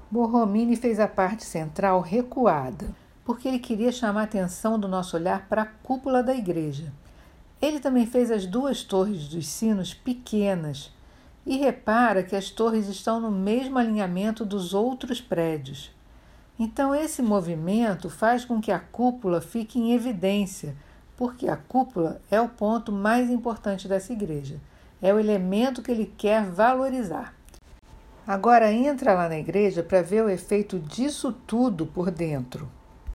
Borromini fez a parte central recuada, porque ele queria chamar a atenção do nosso olhar para a cúpula da igreja. Ele também fez as duas torres dos sinos pequenas, e repara que as torres estão no mesmo alinhamento dos outros prédios. Então esse movimento faz com que a cúpula fique em evidência, porque a cúpula é o ponto mais importante dessa igreja. É o elemento que ele quer valorizar. Agora entra lá na igreja para ver o efeito disso tudo por dentro.